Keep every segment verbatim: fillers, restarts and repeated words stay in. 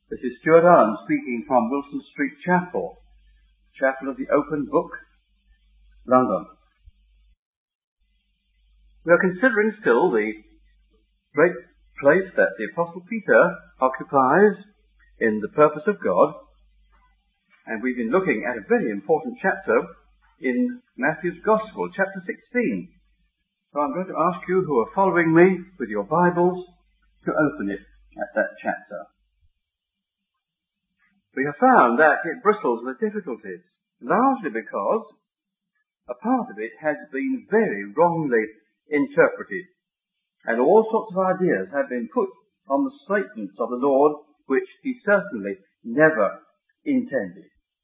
This is Stuart Allen speaking from Wilson Street Chapel, Chapel of the Open Book, London. We are considering still the great place that the Apostle Peter occupies in the purpose of God, and we've been looking at a very important chapter in Matthew's Gospel, chapter sixteen. So I'm going to ask you who are following me with your Bibles to open it at that chapter. We have found that it bristles with difficulties, largely because a part of it has been very wrongly interpreted, and all sorts of ideas have been put on the statements of the Lord which he certainly never intended.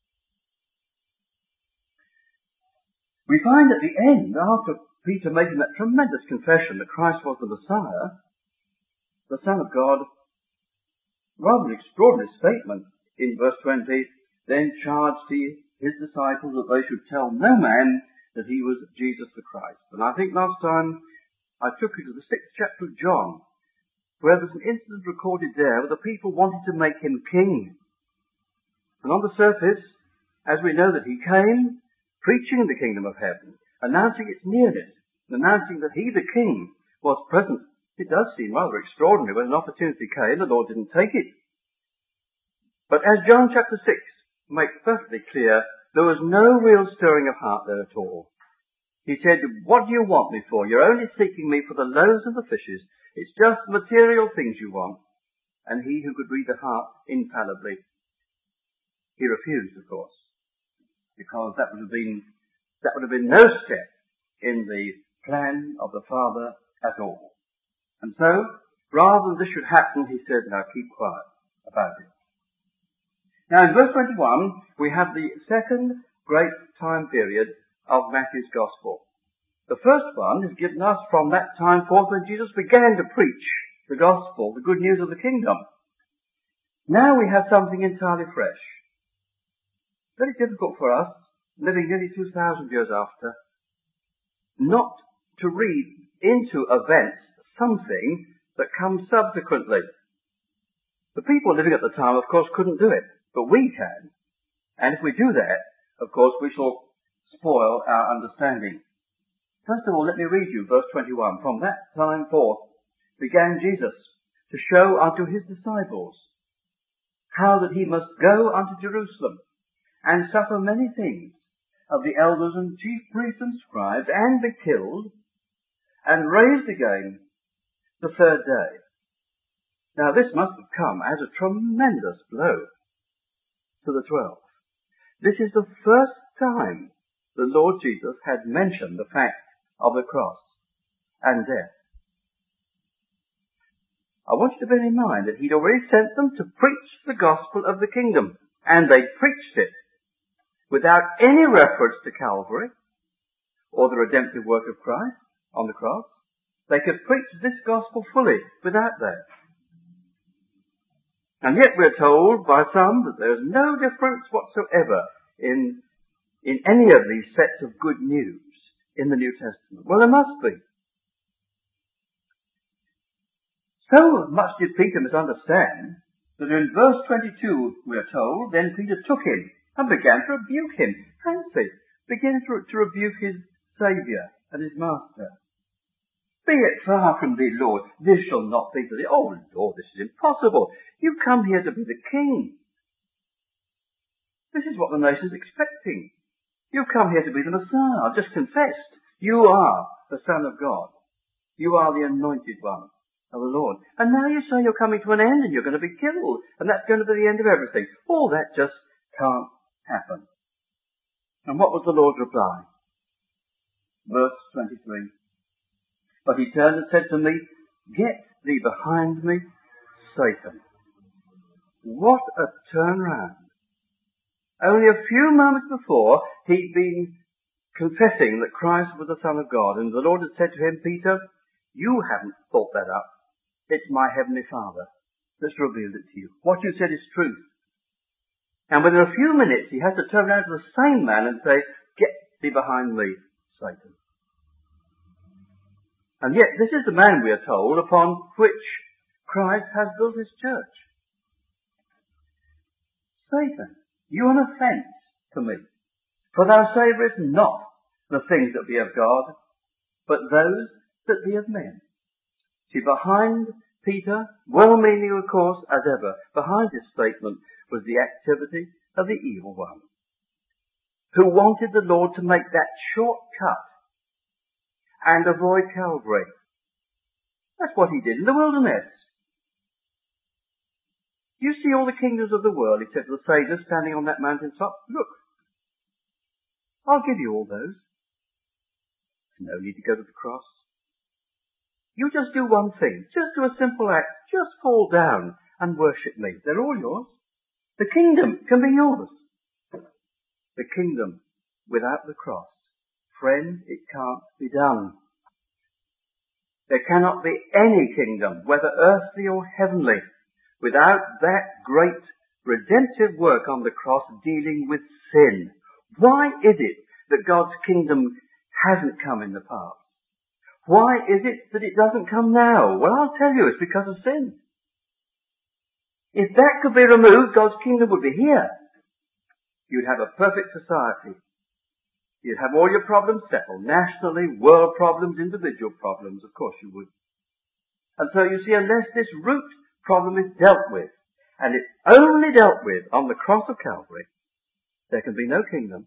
We find at the end, after Peter making that tremendous confession that Christ was the Messiah, the Son of God, rather an extraordinary statement in verse twenty, then charged he his disciples that they should tell no man that he was Jesus the Christ. And I think last time I took you to the sixth chapter of John, where there's an incident recorded there where the people wanted to make him king. And on the surface, as we know that he came, preaching the kingdom of heaven, announcing its nearness, announcing that he, the king, was present. It does seem rather extraordinary when an opportunity came, the Lord didn't take it. But as John chapter six makes perfectly clear, there was no real stirring of heart there at all. He said, what do you want me for? You're only seeking me for the loaves and the fishes. It's just material things you want. And he who could read the heart infallibly, he refused, of course, because that would have been, that would have been no step in the plan of the Father at all. And so, rather than this should happen, he said, now keep quiet about it. Now in verse twenty-one, we have the second great time period of Matthew's Gospel. The first one is given us from that time forth when Jesus began to preach the Gospel, the good news of the kingdom. Now we have something entirely fresh. Very difficult for us, living nearly two thousand years after, not to read into events something that comes subsequently. The people living at the time, of course, couldn't do it. But we can. And if we do that, of course, we shall spoil our understanding. First of all, let me read you verse twenty-one. From that time forth began Jesus to show unto his disciples how that he must go unto Jerusalem and suffer many things of the elders and chief priests and scribes, and be killed, and raised again the third day. Now this must have come as a tremendous blow to the twelve. This is the first time the Lord Jesus had mentioned the fact of the cross and death. I want you to bear in mind that he'd already sent them to preach the gospel of the kingdom, and they preached it without any reference to Calvary or the redemptive work of Christ on the cross. They could preach this gospel fully without that. And yet we're told by some that there's no difference whatsoever in, in any of these sets of good news in the New Testament. Well, there must be. So much did Peter misunderstand that in verse twenty-two we're told, then Peter took him and began to rebuke him. Fancy, began to, to rebuke his Saviour and his Master. Be it far from thee, Lord, this shall not be to thee. Oh, Lord, this is impossible. You come here to be the king. This is what the nation's expecting. You come here to be the Messiah. I've just confessed. You are the Son of God. You are the anointed one of the Lord. And now you say you're coming to an end and you're going to be killed. And that's going to be the end of everything. All that just can't happen. And what was the Lord's reply? Verse twenty-three. But he turned and said to me, get thee behind me, Satan. What a turnaround. Only a few moments before, he'd been confessing that Christ was the Son of God. And the Lord had said to him, Peter, you haven't thought that up. It's my Heavenly Father that's revealed it to you. What you said is truth. And within a few minutes, he has to turn around to the same man and say, get thee behind me, Satan. And yet, this is the man, we are told, upon which Christ has built his church. Satan, you an offence to me. For thou savourest not the things that be of God, but those that be of men. See, behind Peter, well-meaning of course as ever, behind his statement was the activity of the evil one, who wanted the Lord to make that short cut and avoid Calvary. That's what he did in the wilderness. You see all the kingdoms of the world, he said to the sages standing on that mountaintop. Look, I'll give you all those. There's no need to go to the cross. You just do one thing. Just do a simple act. Just fall down and worship me. They're all yours. The kingdom can be yours. The kingdom without the cross. Friend, it can't be done. There cannot be any kingdom, whether earthly or heavenly, without that great redemptive work on the cross dealing with sin. Why is it that God's kingdom hasn't come in the past? Why is it that it doesn't come now? Well, I'll tell you, it's because of sin. If that could be removed, God's kingdom would be here. You'd have a perfect society. You'd have all your problems settled, nationally, world problems, individual problems, of course you would. And so you see, unless this root problem is dealt with, and it's only dealt with on the cross of Calvary, there can be no kingdom.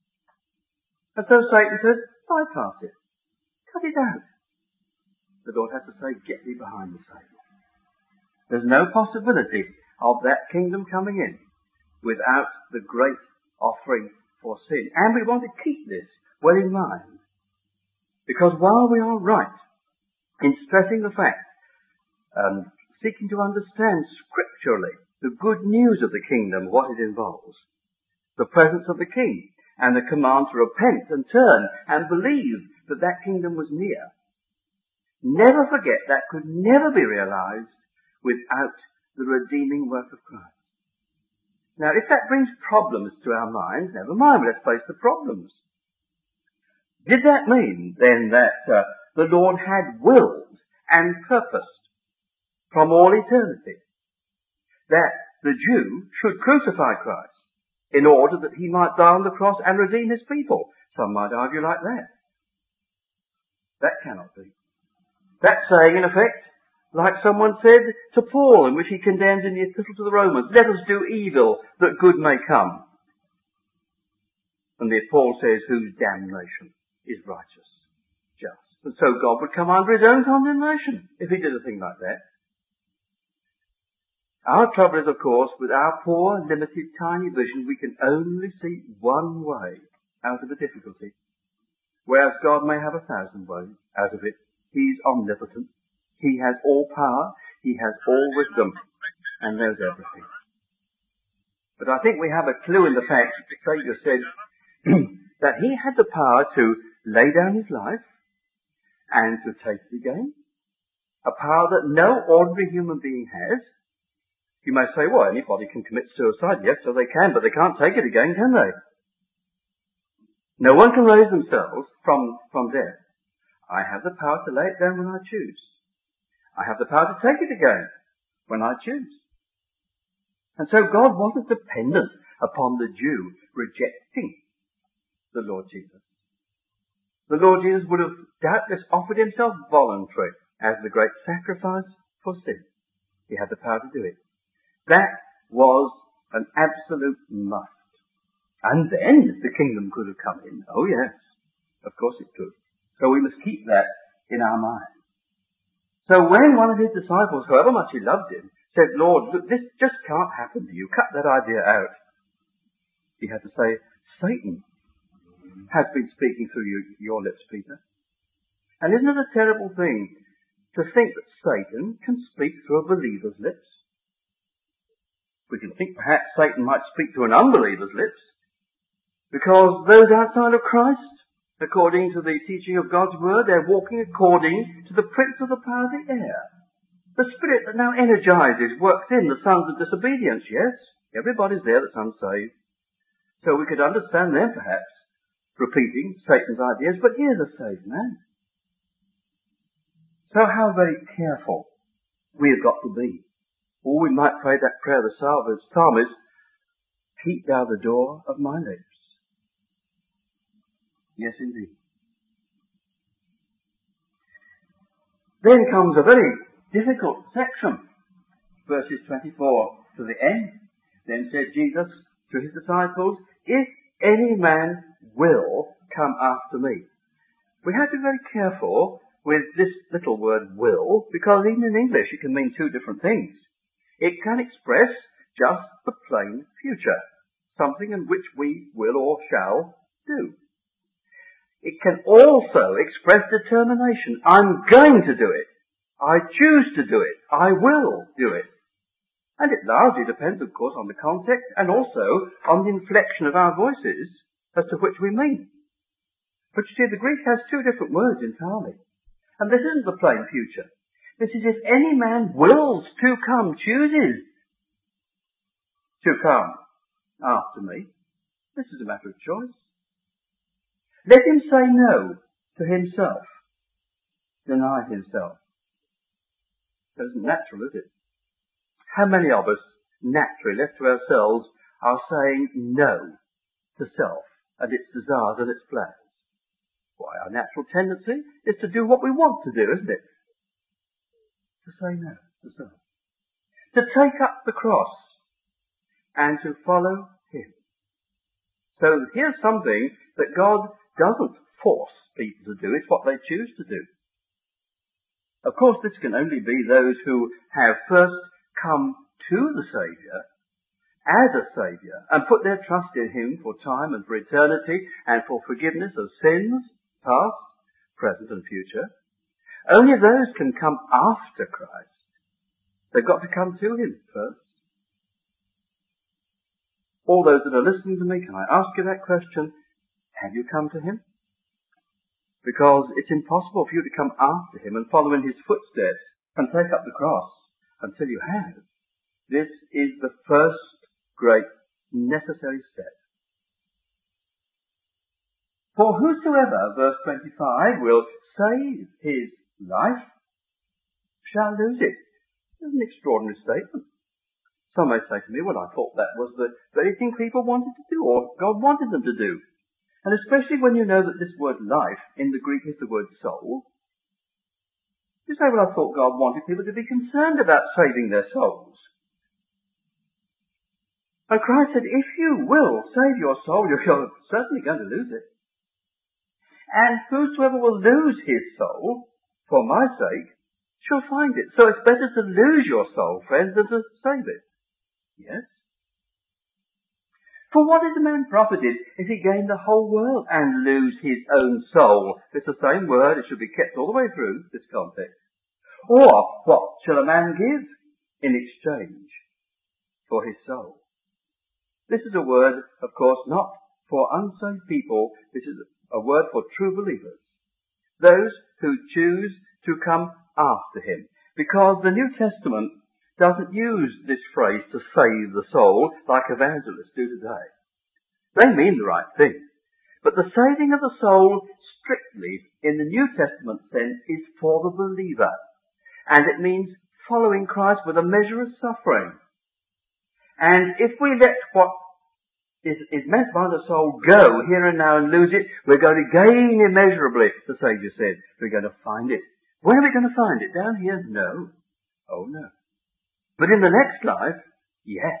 And so Satan says, bypass it. Cut it out. The Lord has to say, get thee behind me, Satan. There's no possibility of that kingdom coming in without the great offering for sin. And we want to keep this well in mind. Because while we are right in stressing the fact, um, seeking to understand scripturally the good news of the kingdom, what it involves, the presence of the King, and the command to repent and turn and believe that that kingdom was near. Never forget that could never be realized without the redeeming work of Christ. Now, if that brings problems to our minds, never mind, let's face the problems. Did that mean then that uh, the Lord had willed and purposed from all eternity that the Jew should crucify Christ in order that he might die on the cross and redeem his people? Some might argue like that. That cannot be. That's saying, in effect, like someone said to Paul, in which he condemns in the Epistle to the Romans, let us do evil that good may come. And the Paul says, whose damnation is righteous, just. And so God would come under his own condemnation if he did a thing like that. Our trouble is, of course, with our poor, limited, tiny vision, we can only see one way out of a difficulty. Whereas God may have a thousand ways out of it. He's omnipotent. He has all power. He has all wisdom. And knows everything. But I think we have a clue in the fact that the Saviour said that he had the power to lay down his life and to take it again. A power that no ordinary human being has. You may say, well, anybody can commit suicide. Yes, so they can, but they can't take it again, can they? No one can raise themselves from, from death. I have the power to lay it down when I choose. I have the power to take it again when I choose. And so God wasn't dependent upon the Jew rejecting the Lord Jesus. The Lord Jesus would have doubtless offered himself voluntary as the great sacrifice for sin. He had the power to do it. That was an absolute must. And then the kingdom could have come in. Oh yes, of course it could. So we must keep that in our mind. So when one of his disciples, however much he loved him, said, Lord, look, this just can't happen to you. Cut that idea out. He had to say, Satan has been speaking through you, your lips, Peter. And isn't it a terrible thing to think that Satan can speak through a believer's lips? We can think perhaps Satan might speak to an unbeliever's lips, because those outside of Christ, according to the teaching of God's Word, they're walking according to the prince of the power of the air. The spirit that now energizes, works in the sons of disobedience, yes? Everybody's there that's unsaved. So we could understand them perhaps repeating Satan's ideas, but here's a saved man. So how very careful we have got to be. Or we might pray that prayer of the psalmist, keep thou the door of my lips. Yes, indeed. Then comes a very difficult section, verses twenty-four to the end. Then said Jesus to his disciples, if any man will come after me. We have to be very careful with this little word will, because even in English it can mean two different things. It can express just the plain future, something in which we will or shall do. It can also express determination. I'm going to do it. I choose to do it. I will do it. And it largely depends, of course, on the context and also on the inflection of our voices as to which we mean. But you see, the Greek has two different words entirely. And this isn't the plain future. This is if any man wills to come, chooses to come after me. This is a matter of choice. Let him say no to himself. Deny himself. That isn't natural, is it? How many of us, naturally, left to ourselves, are saying no to self and its desires and its plans? Why, our natural tendency is to do what we want to do, isn't it? To say no to self. To take up the cross and to follow him. So here's something that God doesn't force people to do. It's what they choose to do. Of course, this can only be those who have first come to the Saviour as a Saviour and put their trust in him for time and for eternity and for forgiveness of sins, past, present and future. Only those can come after Christ. They've got to come to him first. All those that are listening to me, can I ask you that question? Have you come to him? Because it's impossible for you to come after him and follow in his footsteps and take up the cross until you have. This is the first great necessary step. For whosoever, verse twenty-five, will save his life shall lose it. This is an extraordinary statement. Some may say to me, well, I thought that was the very thing people wanted to do, or God wanted them to do. And especially when you know that this word life in the Greek is the word soul. You say, well, I thought God wanted people to be concerned about saving their souls. And Christ said, if you will save your soul, you're certainly going to lose it. And whosoever will lose his soul, for my sake, shall find it. So it's better to lose your soul, friends, than to save it. Yes? For what is a man profited if he gain the whole world and lose his own soul? It's the same word. It should be kept all the way through this context. Or what shall a man give in exchange for his soul? This is a word, of course, not for unsaved people. This is a word for true believers. Those who choose to come after him. Because the New Testament doesn't use this phrase to save the soul like evangelists do today. They mean the right thing. But the saving of the soul, strictly, in the New Testament sense, is for the believer. And it means following Christ with a measure of suffering. And if we let what is, is meant by the soul go here and now and lose it, we're going to gain immeasurably, the Saviour said. We're going to find it. Where are we going to find it? Down here? No. Oh, no. But in the next life, yes.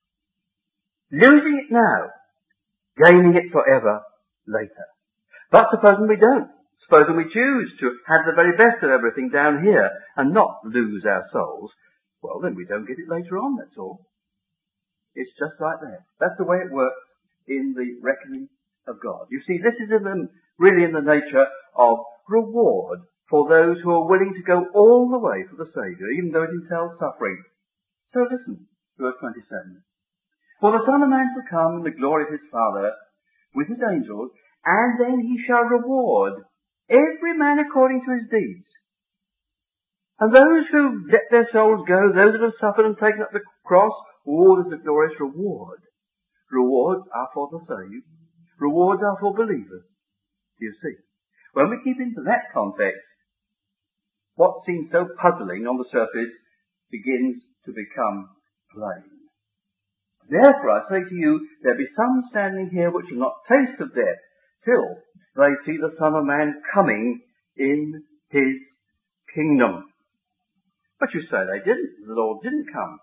Losing it now, gaining it forever later. But supposing we don't. Supposing we choose to have the very best of everything down here and not lose our souls, well, then we don't get it later on, that's all. It's just like that. That's the way it works in the reckoning of God. You see, this is in the, really in the nature of reward for those who are willing to go all the way for the Saviour, even though it entails suffering. So listen, verse twenty-seven. For the Son of Man shall come in the glory of his Father with his angels, and then he shall reward every man according to his deeds. And those who let their souls go, those that have suffered and taken up the cross, oh, there's a glorious reward. Rewards are for the saved. Rewards are for believers. Do you see? When we keep into that context, what seems so puzzling on the surface begins to become plain. Therefore I say to you, there be some standing here which will not taste of death till they see the Son of Man coming in his kingdom. But you say they didn't. The Lord didn't come.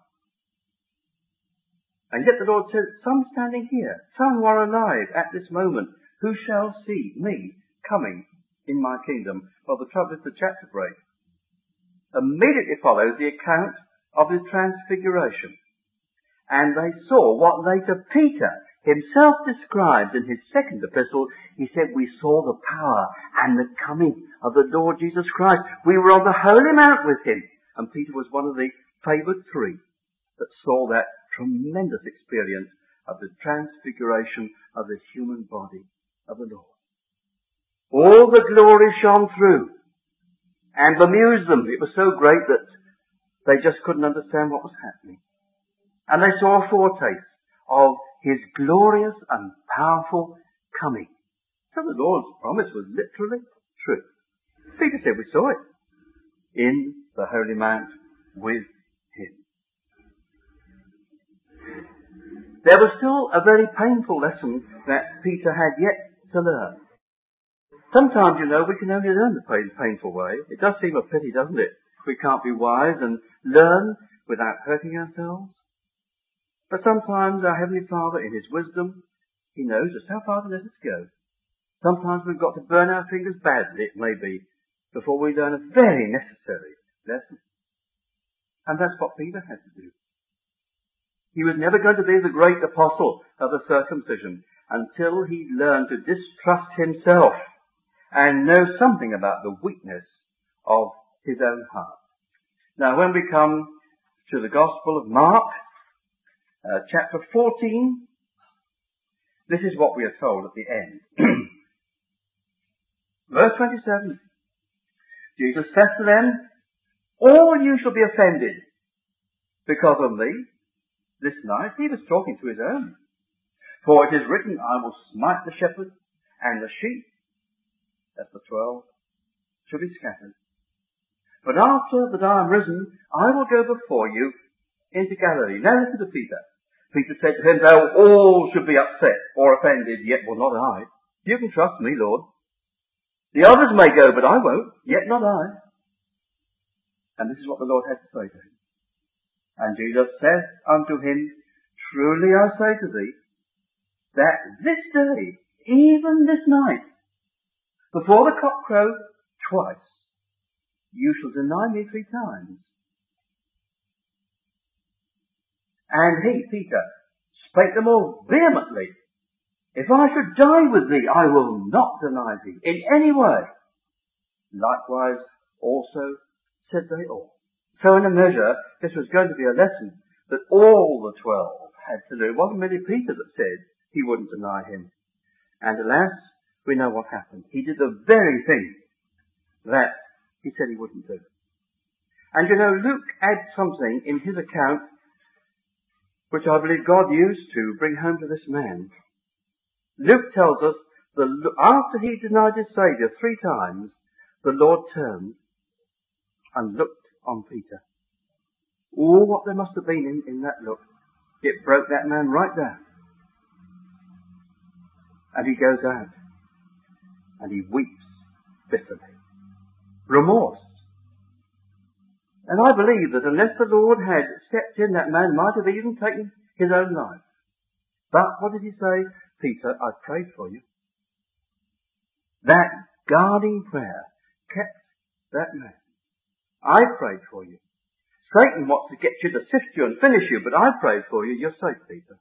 And yet the Lord says, some standing here, some who are alive at this moment, who shall see me coming in my kingdom. Well, the trouble is the chapter break. Immediately follows the account of his transfiguration. And they saw what later Peter himself described in his second epistle. He said, we saw the power and the coming of the Lord Jesus Christ. We were on the Holy Mount with him. And Peter was one of the favoured three that saw that tremendous experience of the transfiguration of the human body of the Lord. All the glory shone through and bemused them. It was so great that they just couldn't understand what was happening. And they saw a foretaste of his glorious and powerful coming. So the Lord's promise was literally true. Peter said we saw it in the Holy Mount with him. There was still a very painful lesson that Peter had yet to learn. Sometimes, you know, we can only learn the painful way. It does seem a pity, doesn't it? We can't be wise and learn without hurting ourselves. But sometimes our Heavenly Father, in his wisdom, he knows just how far to let us go. Sometimes we've got to burn our fingers badly, it may be, before we learn a very necessary lesson. And that's what Peter had to do. He was never going to be the great apostle of the circumcision until he learned to distrust himself and know something about the weakness of his own heart. Now, when we come to the Gospel of Mark, uh, chapter fourteen, this is what we are told at the end. Verse twenty-seven. Jesus says to them, all you shall be offended because of me. This night he was talking to his own. For it is written, I will smite the shepherd, and the sheep, that's the twelve, shall be scattered. But after that I am risen, I will go before you into Galilee. Now listen to Peter. Peter said to him, though all should be upset or offended, yet will not I. You can trust me, Lord. The others may go, but I won't, yet not I. And this is what the Lord had to say to him. And Jesus saith unto him, truly I say to thee, that this day, even this night, before the cock crow twice, you shall deny me three times. And he, Peter, spake the more vehemently, if I should die with thee, I will not deny thee in any way. Likewise also said they all. So in a measure, this was going to be a lesson that all the twelve had to do. It wasn't merely Peter that said he wouldn't deny him. And alas, we know what happened. He did the very thing that he said he wouldn't do. And you know, Luke adds something in his account which I believe God used to bring home to this man. Luke tells us that after he denied his Saviour three times, the Lord turned and looked on Peter. Oh, what there must have been in, in that look. It broke that man right down. And he goes out and he weeps bitterly. Remorse. And I believe that unless the Lord had stepped in, that man might have even taken his own life. But what did he say? Peter, I prayed for you. That guarding prayer kept that man. I prayed for you. Satan wants to get you to sift you and finish you, but I prayed for you. You're safe, Peter.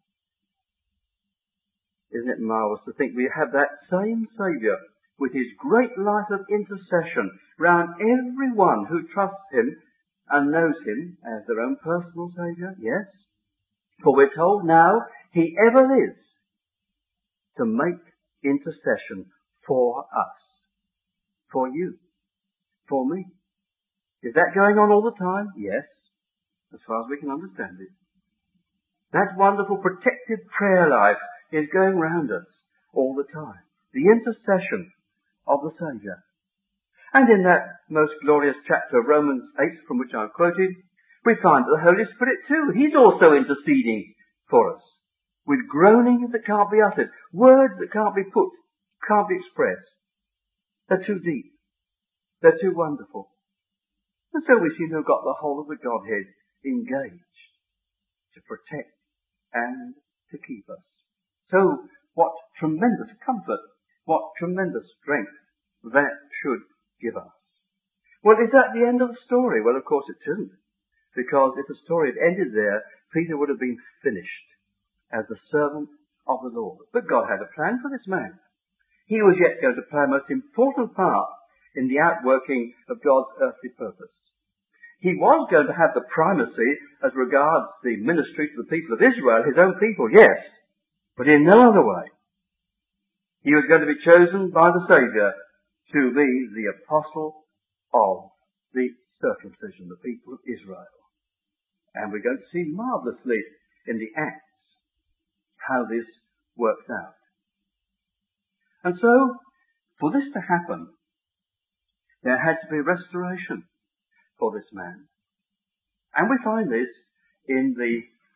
Isn't it marvellous to think we have that same Saviour with his great life of intercession round everyone who trusts him and knows him as their own personal Saviour? Yes. For we're told now he ever is to make intercession for us, for you, for me. Is that going on all the time? Yes, as far as we can understand it. That wonderful protective prayer life is going round us all the time. The intercession of the Saviour. And in that most glorious chapter of Romans eight, from which I've quoted, we find that the Holy Spirit too, he's also interceding for us. with groanings that can't be uttered, words that can't be put, can't be expressed. They're too deep. They're too wonderful. And so we seem to have got the whole of the Godhead engaged to protect and to keep us. So what tremendous comfort, what tremendous strength that should give us. Well, is that the end of the story? Well, of course it isn't. Because if the story had ended there, Peter would have been finished as the servant of the Lord. But God had a plan for this man. He was yet going to play a most important part in the outworking of God's earthly purpose. He was going to have the primacy as regards the ministry to the people of Israel, his own people, yes, but in no other way. He was going to be chosen by the Saviour to be the apostle of the circumcision, the people of Israel. And we're going to see marvellously in the Acts how this works out. And so, for this to happen, there had to be restoration for this man. And we find this in the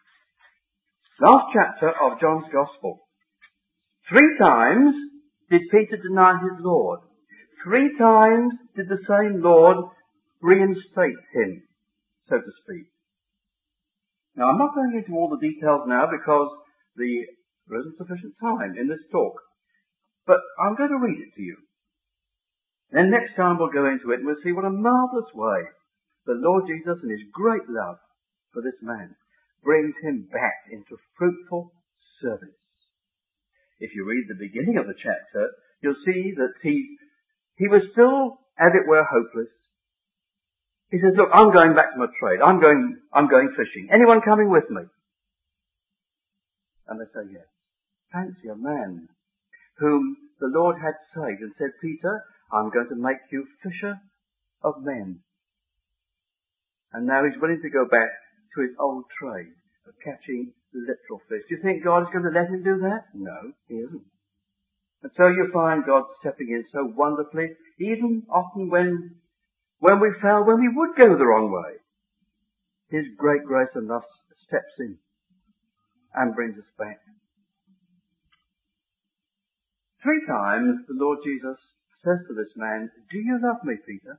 last chapter of John's Gospel. Three times did Peter deny his Lord. Three times did the same Lord reinstate him, so to speak. Now, I'm not going into all the details now because the, there isn't sufficient time in this talk. But I'm going to read it to you. Then next time we'll go into it and we'll see what a marvellous way the Lord Jesus in his great love for this man brings him back into fruitful service. If you read the beginning of the chapter, you'll see that he, he was still, as it were, hopeless. He says, look, I'm going back to my trade. I'm going, I'm going fishing. Anyone coming with me? And they say, yes. Fancy a man whom the Lord had saved and said, Peter, I'm going to make you fisher of men. And now he's willing to go back to his old trade of catching literal fish. Do you think God is going to let him do that? No, he isn't. And so you find God stepping in so wonderfully, even often when When we fell, when we would go the wrong way. His great grace and love steps in and brings us back. Three times the Lord Jesus says to this man, do you love me, Peter?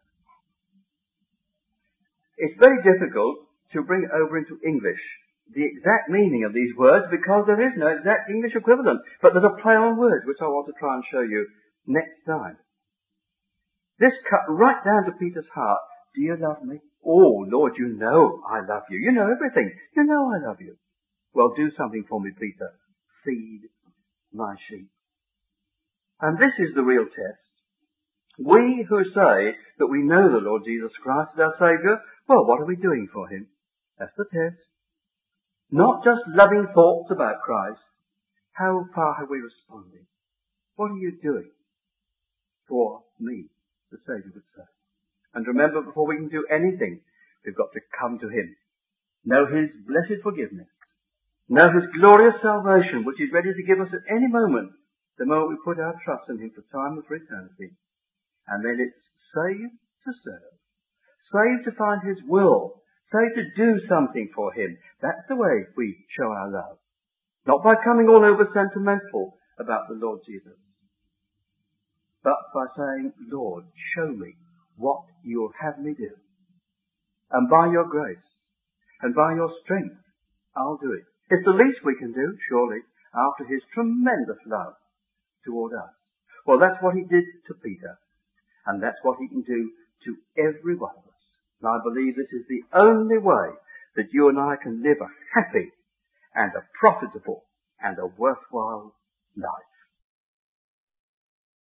It's very difficult to bring over into English the exact meaning of these words because there is no exact English equivalent. But there's a play on words which I want to try and show you next time. This cut right down to Peter's heart. Do you love me? Oh, Lord, you know I love you. You know everything. You know I love you. Well, do something for me, Peter. Feed my sheep. And this is the real test. We who say that we know the Lord Jesus Christ as our Saviour, well, what are we doing for him? That's the test. Not just loving thoughts about Christ. How far have we responded? What are you doing for me? The Saviour would say. And remember, before we can do anything, we've got to come to him. Know his blessed forgiveness. Know his glorious salvation, which is ready to give us at any moment, the moment we put our trust in him for time and for eternity. And then it's saved to serve. Saved to find his will. Saved to do something for him. That's the way we show our love. Not by coming all over sentimental about the Lord Jesus, but by saying, Lord, show me what you'll have me do. And by your grace, and by your strength, I'll do it. It's the least we can do, surely, after his tremendous love toward us. Well, that's what he did to Peter. And that's what he can do to every one of us. And I believe this is the only way that you and I can live a happy and a profitable and a worthwhile life.